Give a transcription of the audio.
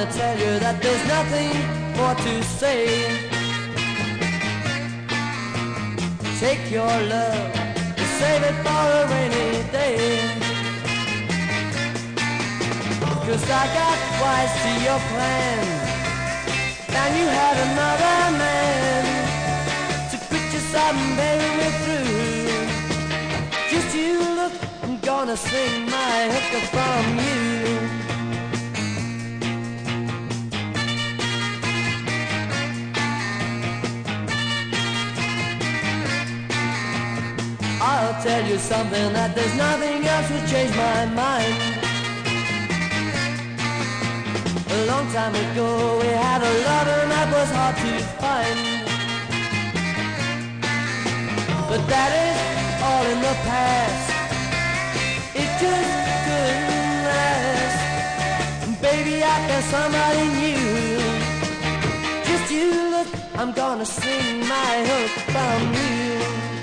wanna tell you that there's nothing more to say. Take your love and save it for a rainy day. 'Cause I got wise to your plan, and you had another man to put you something, baby, me through. Just you look, I'm gonna sing my hooker from you. I'll tell you something that there's nothing else will change my mind. A long time ago we had a lover that was hard to find, but that is all in the past. It just couldn't last. Baby, I got somebody new. Just you look, I'm gonna sing my hook from you.